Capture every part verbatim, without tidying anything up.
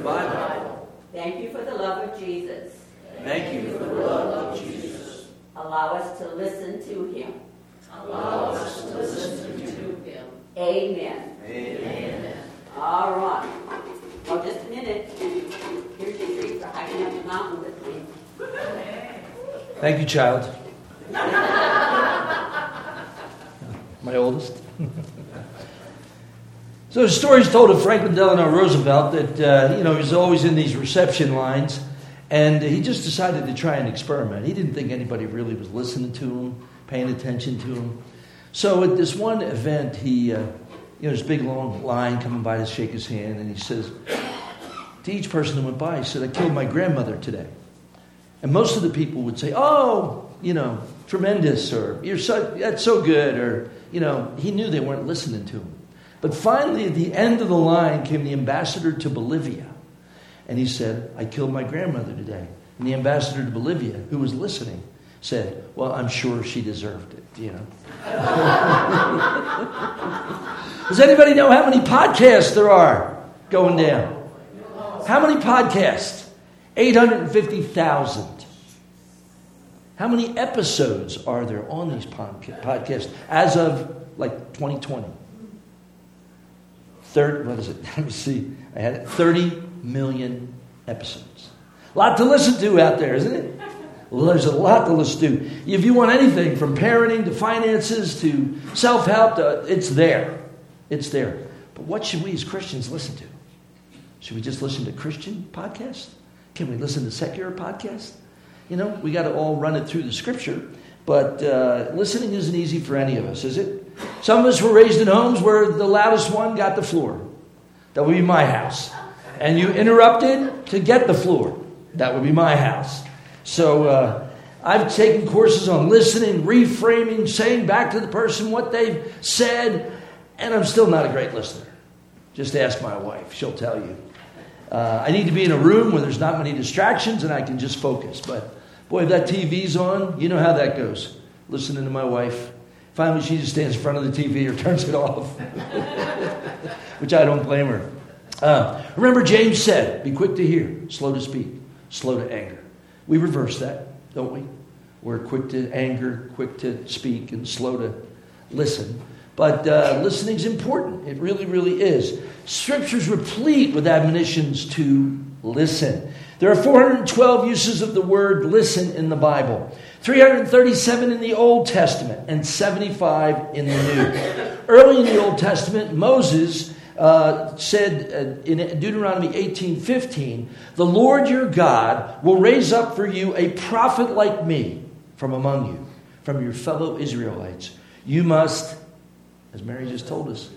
Bible. Thank you for the love of Jesus. Thank you for the love of Jesus. Allow us to listen to him. Allow us to listen to him. Amen. Amen. All right. Well, just a minute. Here's your treat for hiking up the mountain with me. Thank you, child. My oldest. So the story's told of Franklin Delano Roosevelt that, uh, you know, he was always in these reception lines, and he just decided to try an experiment. He didn't think anybody really was listening to him, paying attention to him. So at this one event, he, uh, you know, there's a big long line coming by to shake his hand, and he says, to each person that went by, he said, I killed my grandmother today. And most of the people would say, oh, you know, tremendous, or you're so, that's so good, or, you know, he knew they weren't listening to him. But finally, at the end of the line came the ambassador to Bolivia. And he said, I killed my grandmother today. And the ambassador to Bolivia, who was listening, said, well, I'm sure she deserved it, you know. Does anybody know how many podcasts there are going down? How many podcasts? eight hundred fifty thousand. How many episodes are there on these podcasts as of like twenty twenty? thirty, what is it? Let me see. I had it. thirty million episodes. A lot to listen to out there, isn't it? Well, there's a lot to listen to. If you want anything from parenting to finances to self-help, to, it's there. It's there. But what should we as Christians listen to? Should we just listen to Christian podcasts? Can we listen to secular podcasts? You know, we got to all run it through the scripture. But uh, listening isn't easy for any of us, is it? Some of us were raised in homes where the loudest one got the floor. That would be my house. And you interrupted to get the floor. That would be my house. So uh, I've taken courses on listening, reframing, saying back to the person what they've said, and I'm still not a great listener. Just ask my wife. She'll tell you. Uh, I need to be in a room where there's not many distractions and I can just focus. But boy, if that T V's on, you know how that goes. Listening to my wife. Finally, she just stands in front of the T V or turns it off. Which I don't blame her. Uh, remember, James said, be quick to hear, slow to speak, slow to anger. We reverse that, don't we? We're quick to anger, quick to speak, and slow to listen. But uh, listening is important. It really, really is. Scripture's replete with admonitions to listen. There are four hundred twelve uses of the word listen in the Bible. three hundred thirty-seven in the Old Testament and seventy-five in the New. Early in the Old Testament, Moses uh, said uh, in Deuteronomy eighteen fifteen, the Lord your God will raise up for you a prophet like me from among you, from your fellow Israelites. You must, as Mary just told us,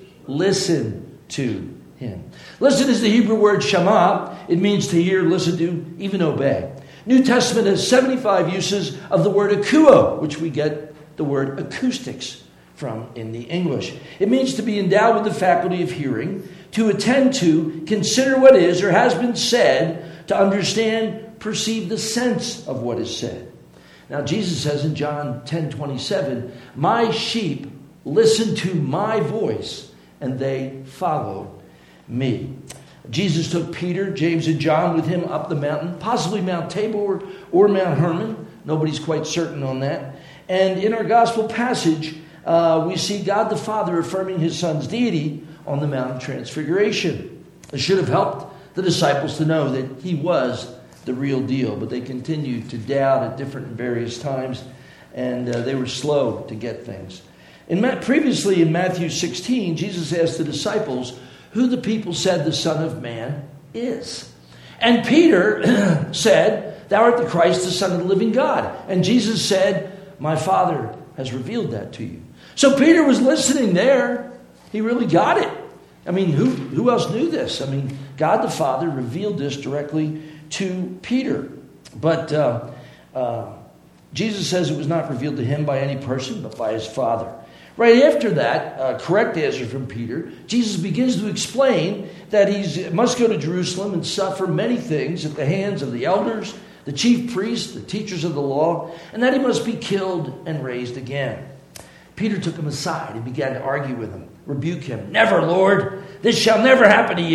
listen to him. Listen is the Hebrew word shema. It means to hear, listen to, even obey. New Testament has seventy-five uses of the word akuo, which we get the word acoustics from in the English. It means to be endowed with the faculty of hearing, to attend to, consider what is or has been said, to understand, perceive the sense of what is said. Now, Jesus says in John ten twenty-seven, my sheep listen to my voice, and they follow me. Jesus took Peter, James, and John with him up the mountain, possibly Mount Tabor or Mount Hermon. Nobody's quite certain on that. And in our gospel passage, uh, we see God the Father affirming his Son's deity on the Mount of Transfiguration. It should have helped the disciples to know that he was the real deal, but they continued to doubt at different and various times, and uh, they were slow to get things. In Ma- previously in Matthew sixteen, Jesus asked the disciples who the people said the Son of Man is. And Peter said, thou art the Christ, the Son of the living God. And Jesus said, my Father has revealed that to you. So Peter was listening there. He really got it. I mean, who, who else knew this? I mean, God the Father revealed this directly to Peter. But uh, uh, Jesus says it was not revealed to him by any person, but by his Father. Right after that uh, correct answer from Peter, Jesus begins to explain that he must go to Jerusalem and suffer many things at the hands of the elders, the chief priests, the teachers of the law, and that he must be killed and raised again. Peter took him aside and began to argue with him, rebuke him. Never, Lord, this shall never happen to you.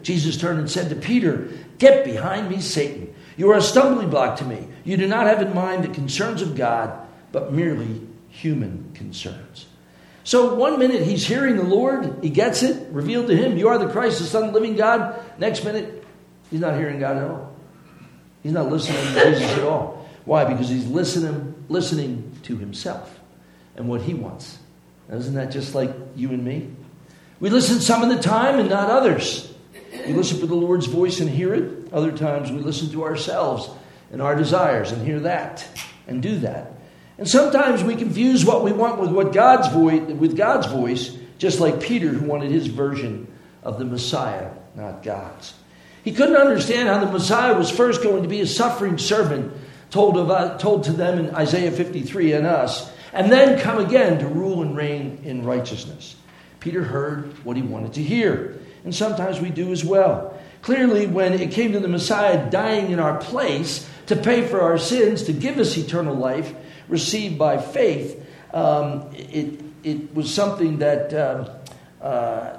Jesus turned and said to Peter, "Get behind me, Satan. You are a stumbling block to me. You do not have in mind the concerns of God, but merely human concerns." So one minute he's hearing the Lord, he gets it, revealed to him, "You are the Christ, the Son of the living God." Next minute, he's not hearing God at all. He's not listening to Jesus at all. Why? Because he's listening, listening to himself and what he wants. Now, isn't that just like you and me? We listen some of the time and not others. We listen for the Lord's voice and hear it. Other times we listen to ourselves and our desires and hear that and do that. And sometimes we confuse what we want with what God's voice, with God's voice, just like Peter, who wanted his version of the Messiah, not God's. He couldn't understand how the Messiah was first going to be a suffering servant, told of uh, told to them in Isaiah fifty-three and us, and then come again to rule and reign in righteousness. Peter heard what he wanted to hear, and sometimes we do as well. Clearly, when it came to the Messiah dying in our place to pay for our sins, to give us eternal life, received by faith, um, it, it was something that uh, uh,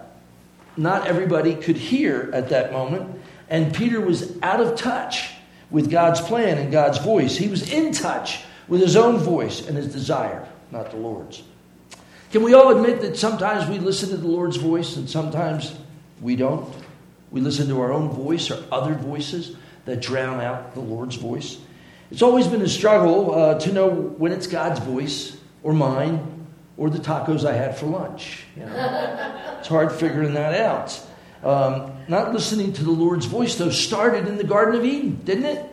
not everybody could hear at that moment. And Peter was out of touch with God's plan and God's voice. He was in touch with his own voice and his desire, not the Lord's. Can we all admit that sometimes we listen to the Lord's voice and sometimes we don't? We listen to our own voice or other voices that drown out the Lord's voice. It's always been a struggle uh, to know when it's God's voice or mine or the tacos I had for lunch. You know? It's hard figuring that out. Um, not listening to the Lord's voice, though, started in the Garden of Eden, didn't it?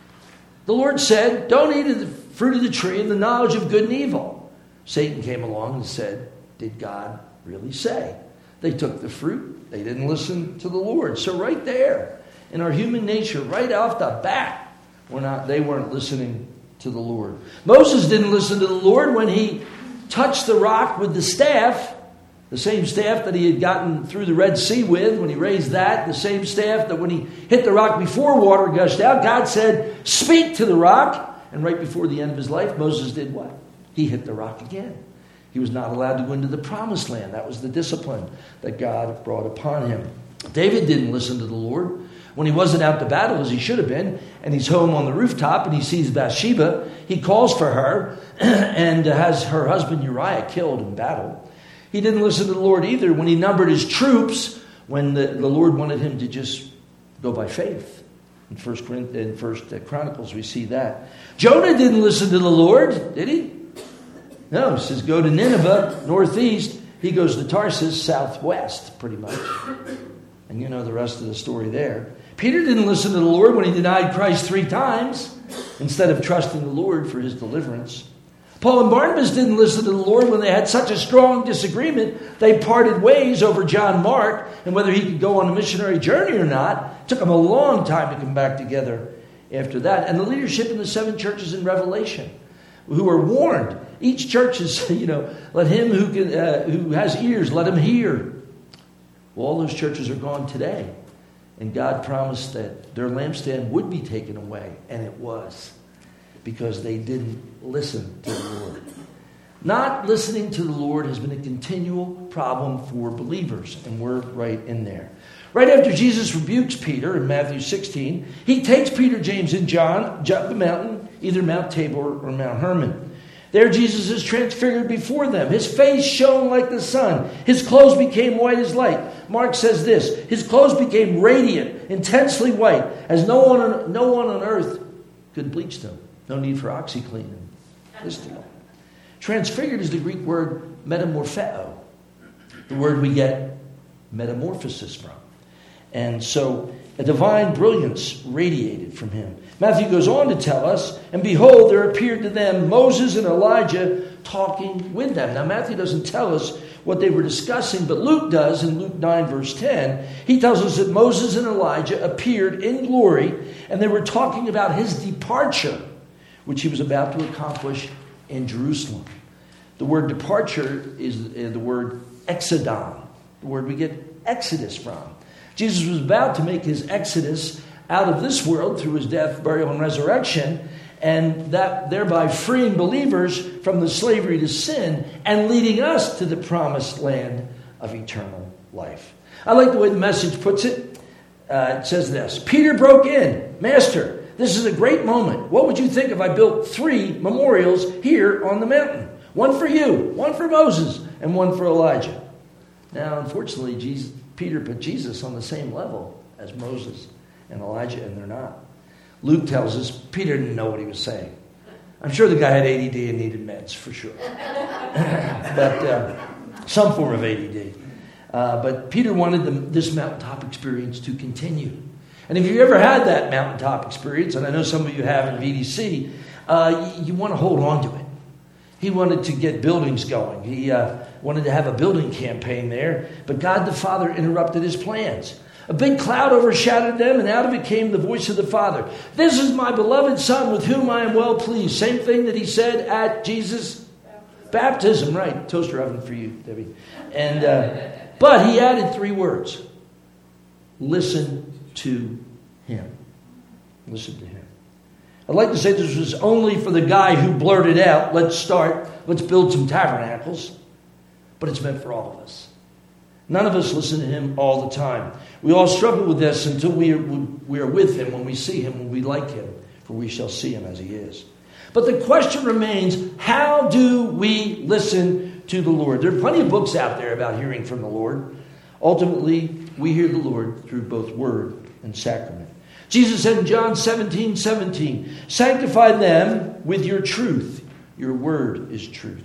The Lord said, "Don't eat of the fruit of the tree and the knowledge of good and evil." Satan came along and said, "Did God really say?" They took the fruit. They didn't listen to the Lord. So right there, in our human nature, right off the bat, we're not, they weren't listening to the Lord. Moses didn't listen to the Lord when he touched the rock with the staff, the same staff that he had gotten through the Red Sea with when he raised that, the same staff that when he hit the rock before water gushed out, God said, "Speak to the rock." And right before the end of his life, Moses did what? He hit the rock again. He was not allowed to go into the promised land. That was the discipline that God brought upon him. David didn't listen to the Lord when he wasn't out to battle as he should have been, and he's home on the rooftop and he sees Bathsheba. He calls for her and has her husband Uriah killed in battle. He didn't listen to the Lord either when he numbered his troops, when the, the Lord wanted him to just go by faith. In First Corinthians, in First Chronicles, we see that. Jonah didn't listen to the Lord, did he? No, he says go to Nineveh, northeast. He goes to Tarsus, southwest, pretty much. And you know the rest of the story there. Peter didn't listen to the Lord when he denied Christ three times instead of trusting the Lord for his deliverance. Paul and Barnabas didn't listen to the Lord when they had such a strong disagreement. They parted ways over John Mark and whether he could go on a missionary journey or not. It took them a long time to come back together after that. And the leadership in the seven churches in Revelation, who are warned. Each church is, you know, let him who can, uh, who has ears, let him hear. Well, all those churches are gone today. And God promised that their lampstand would be taken away. And it was. Because they didn't listen to the Lord. Not listening to the Lord has been a continual problem for believers. And we're right in there. Right after Jesus rebukes Peter in Matthew sixteen, he takes Peter, James, and John up the mountain, either Mount Tabor or Mount Hermon. There Jesus is transfigured before them. His face shone like the sun. His clothes became white as light. Mark says this, his clothes became radiant, intensely white, as no one on, no one on earth could bleach them. No need for OxyClean and this to that. Transfigured is the Greek word metamorpheo, the word we get metamorphosis from. And so a divine brilliance radiated from him. Matthew goes on to tell us, and behold, there appeared to them Moses and Elijah talking with them. Now, Matthew doesn't tell us what they were discussing, but Luke does in Luke nine, verse ten. He tells us that Moses and Elijah appeared in glory, and they were talking about his departure, which he was about to accomplish in Jerusalem. The word departure is the word exodon, the word we get exodus from. Jesus was about to make his exodus out of this world through his death, burial, and resurrection, and that thereby freeing believers from the slavery to sin and leading us to the promised land of eternal life. I like the way the Message puts it. uh, it says this. Peter broke in. Master, this is a great moment. What would you think if I built three memorials here on the mountain? One for you, one for Moses, and one for Elijah. Now, unfortunately, Jesus, Peter put Jesus on the same level as Moses and Elijah, and they're not. Luke tells us Peter didn't know what he was saying. I'm sure the guy had A D D and needed meds, for sure. but uh, some form of A D D. Uh, but Peter wanted the, this mountaintop experience to continue. And if you ever had that mountaintop experience, and I know some of you have in V D C, uh, you, you want to hold on to it. He wanted to get buildings going. He uh, wanted to have a building campaign there. But God the Father interrupted his plans. A big cloud overshadowed them, and out of it came the voice of the Father. This is my beloved Son with whom I am well pleased. Same thing that he said at Jesus' baptism. Baptism, right. Toaster oven for you, Debbie. And uh, but he added three words. Listen to him. Listen to him. I'd like to say this was only for the guy who blurted out, let's start, let's build some tabernacles. But it's meant for all of us. None of us listen to him all the time. We all struggle with this until we are, we are with him. When we see him, when we like him, for we shall see him as he is. But the question remains, how do we listen to the Lord? There are plenty of books out there about hearing from the Lord. Ultimately, we hear the Lord through both word and sacrament. Jesus said in John seventeen seventeen, sanctify them with your truth. Your word is truth.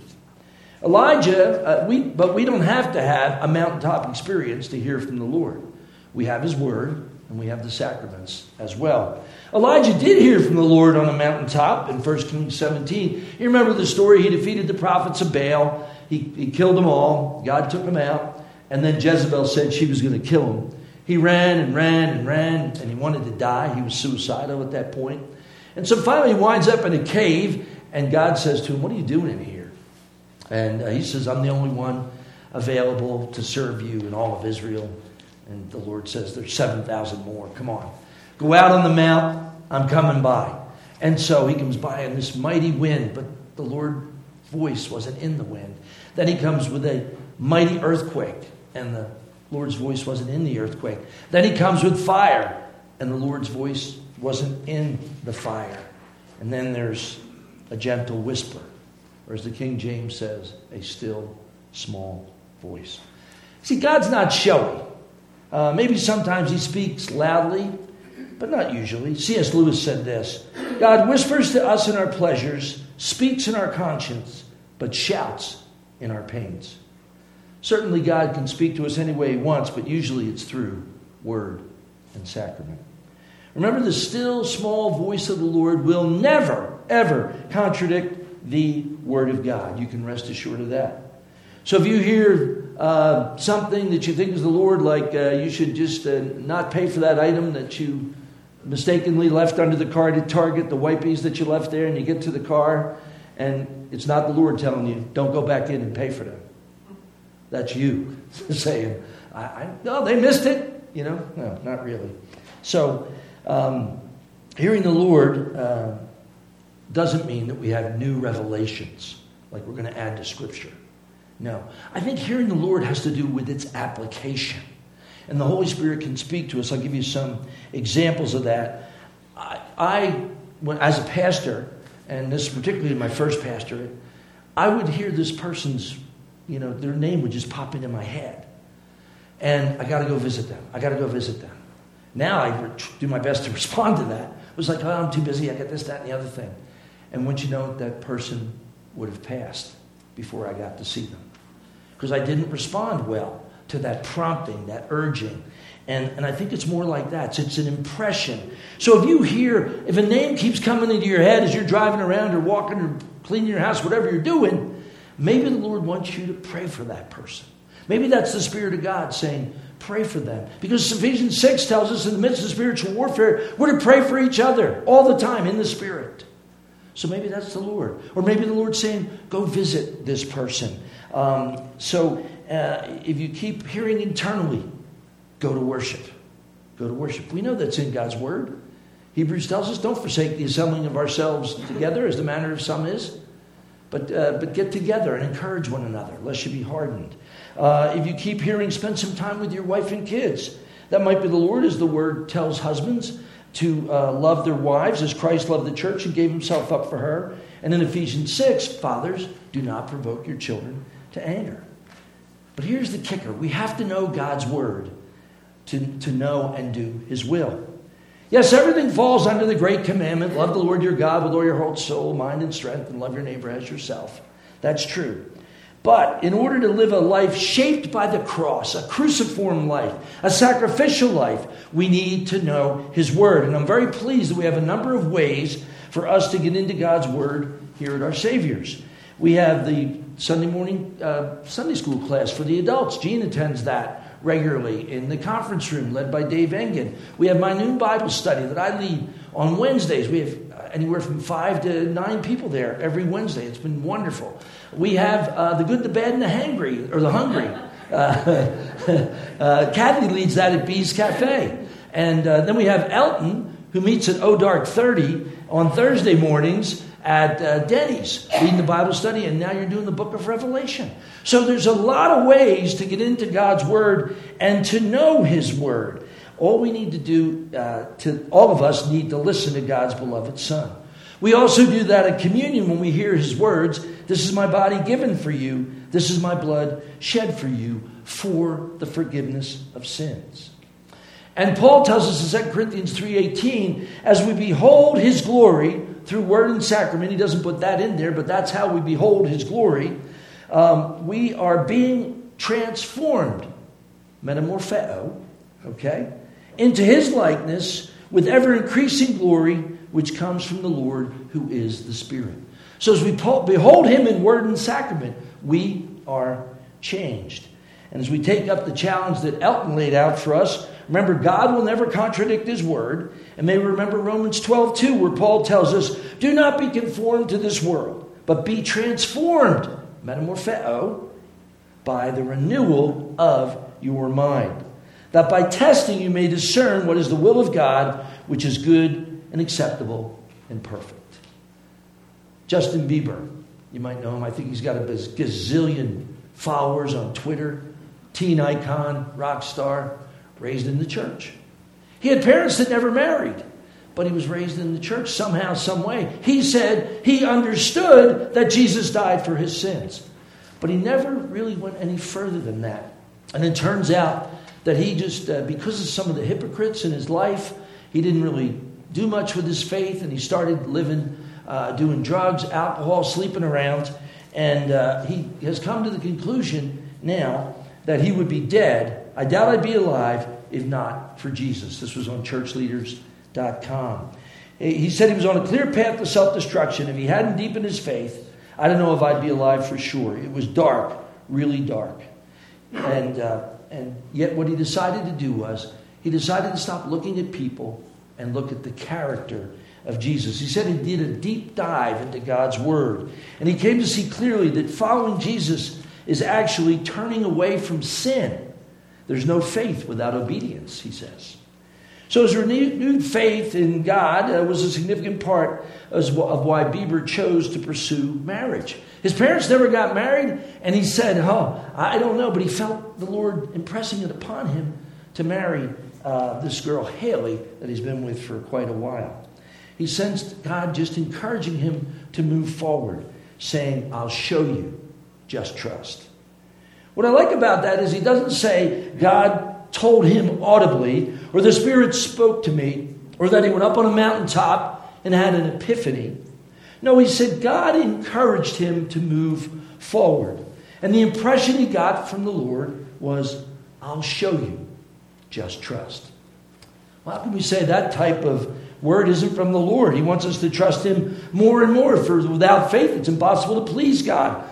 Elijah, uh, we, but we don't have to have a mountaintop experience to hear from the Lord. We have his word and we have the sacraments as well. Elijah did hear from the Lord on a mountaintop in First Kings seventeen. You remember the story? He defeated the prophets of Baal. He, he killed them all. God took them out. And then Jezebel said she was going to kill him. He ran and ran and ran, and he wanted to die. He was suicidal at that point. And so finally he winds up in a cave, and God says to him, what are you doing in here? And uh, he says, I'm the only one available to serve you in all of Israel. And the Lord says, there's seven thousand more. Come on. Go out on the mount. I'm coming by. And so he comes by in this mighty wind, but the Lord's voice wasn't in the wind. Then he comes with a mighty earthquake, and the Lord's voice wasn't in the earthquake. Then he comes with fire, and the Lord's voice wasn't in the fire. And then there's a gentle whisper, or as the King James says, a still small voice. See, God's not showy. Uh, maybe sometimes he speaks loudly, but not usually. C S Lewis said this, God whispers to us in our pleasures, speaks in our conscience, but shouts in our pains. Certainly God can speak to us any way he wants, but usually it's through word and sacrament. Remember, the still small voice of the Lord will never, ever contradict the word of God. You can rest assured of that. So if you hear uh, something that you think is the Lord, like uh, you should just uh, not pay for that item that you mistakenly left under the car at Target, the wipies that you left there, and you get to the car, and it's not the Lord telling you, don't go back in and pay for them. That's you saying, I, I, no, they missed it. You know, no, not really. So um, hearing the Lord uh, doesn't mean that we have new revelations, like we're going to add to Scripture. No. I think hearing the Lord has to do with its application. And the Holy Spirit can speak to us. I'll give you some examples of that. I, I when, as a pastor, and this particularly my first pastorate, I would hear this person's, you know, their name would just pop into my head. And I got to go visit them. I got to go visit them. Now I do my best to respond to that. It was like, oh, I'm too busy. I got this, that, and the other thing. And once you know, that person would have passed before I got to see them. Because I didn't respond well to that prompting, that urging. And, and I think it's more like that. So it's an impression. So if you hear, if a name keeps coming into your head as you're driving around or walking or cleaning your house, whatever you're doing, maybe the Lord wants you to pray for that person. Maybe that's the Spirit of God saying, pray for them. Because Ephesians six tells us in the midst of spiritual warfare, we're to pray for each other all the time in the Spirit. So maybe that's the Lord. Or maybe the Lord's saying, go visit this person. Um, so uh, if you keep hearing internally, go to worship. Go to worship. We know that's in God's Word. Hebrews tells us, don't forsake the assembling of ourselves together, as the manner of some is. But uh, but get together and encourage one another, lest you be hardened. Uh, if you keep hearing, spend some time with your wife and kids. That might be the Lord, as the word tells husbands to uh, love their wives as Christ loved the church and gave himself up for her. And in Ephesians six, fathers, do not provoke your children to anger. But here's the kicker. We have to know God's word to, to know and do his will. Yes, everything falls under the great commandment, love the Lord your God with all your whole soul, mind, and strength, and love your neighbor as yourself. That's true. But in order to live a life shaped by the cross, a cruciform life, a sacrificial life, we need to know his word. And I'm very pleased that we have a number of ways for us to get into God's word here at Our Savior's. We have the Sunday morning uh, Sunday school class for the adults. Jean attends that regularly in the conference room led by Dave Engen. We have my noon Bible study that I lead on Wednesdays. We have anywhere from five to nine people there every Wednesday. It's been wonderful. We have uh, the good, the bad, and the hangry, or the hungry. Uh, uh, Kathy leads that at Bee's Cafe. And uh, then we have Elton, who meets at Oh Dark thirty on Thursday mornings at uh, Denny's, leading the Bible study, and now you're doing the book of Revelation. So there's a lot of ways to get into God's word and to know his word. All we need to do, uh, to all of us need to listen to God's beloved Son. We also do that at communion when we hear his words. This is my body given for you. This is my blood shed for you for the forgiveness of sins. And Paul tells us in Second Corinthians three eighteen, as we behold his glory through word and sacrament, he doesn't put that in there, but that's how we behold his glory. Um, we are being transformed, metamorpheo, okay, into his likeness with ever-increasing glory, which comes from the Lord, who is the Spirit. So as we behold him in word and sacrament, we are changed. And as we take up the challenge that Elton laid out for us, remember, God will never contradict his word. And may we remember Romans twelve two, where Paul tells us, do not be conformed to this world, but be transformed, metamorpheo, by the renewal of your mind, that by testing you may discern what is the will of God, which is good and acceptable and perfect. Justin Bieber, you might know him. I think he's got a gazillion followers on Twitter. Teen icon, rock star, raised in the church. He had parents that never married, but he was raised in the church somehow, some way. He said he understood that Jesus died for his sins, but he never really went any further than that. And it turns out that he just, uh, because of some of the hypocrites in his life, he didn't really do much with his faith, and he started living, uh, doing drugs, alcohol, sleeping around, and uh, he has come to the conclusion now that he would be dead. I doubt I'd be alive if not for Jesus. This was on church leaders dot com. He said he was on a clear path to self-destruction. If he hadn't deepened his faith, I don't know if I'd be alive for sure. It was dark, really dark. And uh, and yet what he decided to do was, he decided to stop looking at people and look at the character of Jesus. He said he did a deep dive into God's word. And he came to see clearly that following Jesus is actually turning away from sin. There's no faith without obedience, he says. So his renewed faith in God uh, was a significant part of why Bieber chose to pursue marriage. His parents never got married, and he said, oh, I don't know, but he felt the Lord impressing it upon him to marry uh, this girl, Haley, that he's been with for quite a while. He sensed God just encouraging him to move forward, saying, I'll show you. Just trust. What I like about that is he doesn't say God told him audibly, or the Spirit spoke to me, or that he went up on a mountaintop and had an epiphany. No, he said God encouraged him to move forward. And the impression he got from the Lord was, I'll show you. Just trust. Well, how can we say that type of word isn't from the Lord? He wants us to trust him more and more. For without faith, it's impossible to please God.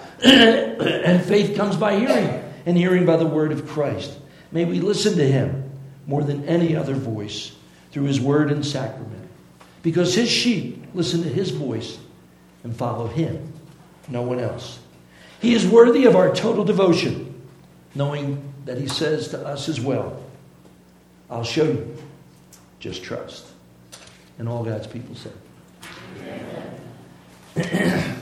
And faith comes by hearing, and hearing by the word of Christ. May we listen to him more than any other voice through his word and sacrament. Because his sheep listen to his voice and follow him, no one else. He is worthy of our total devotion, knowing that he says to us as well, I'll show you. Just trust. And all God's people said. Amen.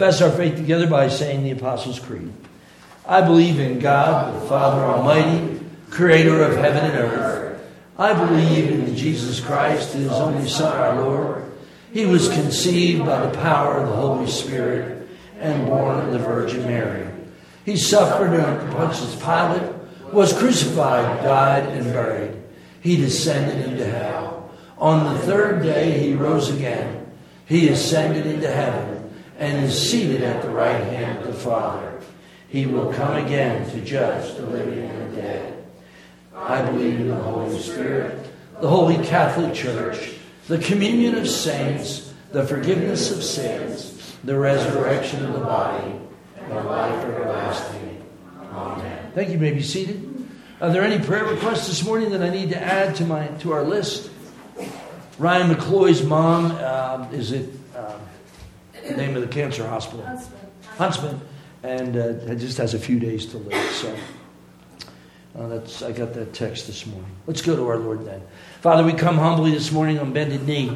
confess our faith together by saying the Apostles' Creed. I believe in God, the Father Almighty, creator of heaven and earth. I believe in Jesus Christ, his only Son, our Lord. He was conceived by the power of the Holy Spirit and born of the Virgin Mary. He suffered under Pontius Pilate, was crucified, died, and buried. He descended into hell. On the third day he rose again. He ascended into heaven and is seated at the right hand of the Father. He will come again to judge the living and the dead. I believe in the Holy Spirit, the Holy Catholic Church, the communion of saints, the forgiveness of sins, the resurrection of the body, and life everlasting. Amen. Thank you. You may be seated. Are there any prayer requests this morning that I need to add to my to our list? Ryan McCloy's mom, uh, is it uh, the name of the cancer hospital? Huntsman. Huntsman. And uh, it just has a few days to live. So uh, that's I got that text this morning. Let's go to our Lord then. Father, we come humbly this morning on bended knee.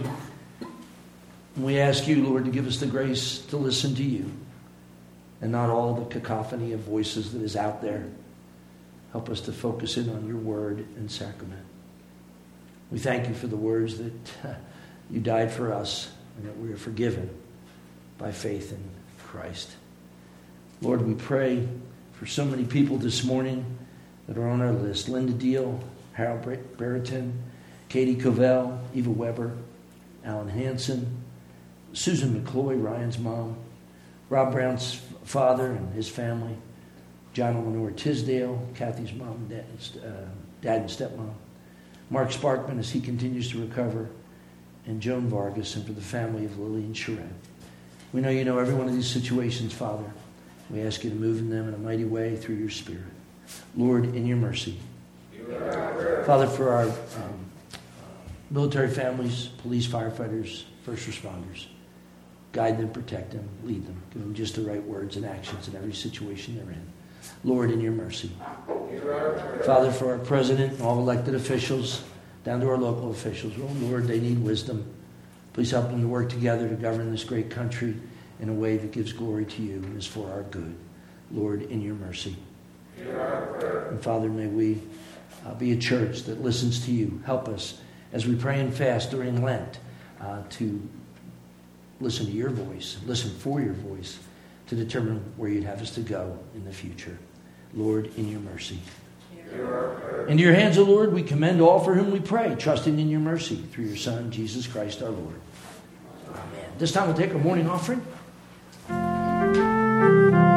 And we ask you, Lord, to give us the grace to listen to you and not all the cacophony of voices that is out there. Help us to focus in on your word and sacrament. We thank you for the words that uh, you died for us and that we are forgiven by faith in Christ. Lord, we pray for so many people this morning that are on our list. Linda Deal, Harold Brereton, Katie Covell, Eva Weber, Alan Hansen, Susan McCloy, Ryan's mom, Rob Brown's father and his family, John and Lenore Tisdale, Kathy's mom, dad, uh, dad and stepmom, Mark Sparkman as he continues to recover, and Joan Vargas, and for the family of Lily and Sharon. We know you know every one of these situations, Father. We ask you to move in them in a mighty way through your Spirit. Lord, in your mercy. Father, for our um, military families, police, firefighters, first responders, guide them, protect them, lead them. Give them just the right words and actions in every situation they're in. Lord, in your mercy. Father, for our president and all elected officials, down to our local officials, oh Lord, they need wisdom. Please help them to work together to govern this great country in a way that gives glory to you and is for our good. Lord, in your mercy. And Father, may we uh, be a church that listens to you. Help us as we pray and fast during Lent uh, to listen to your voice, listen for your voice, to determine where you'd have us to go in the future. Lord, in your mercy. Into your hands, O Lord, we commend all for whom we pray, trusting in your mercy through your Son, Jesus Christ our Lord. Amen. This time we'll take our morning offering.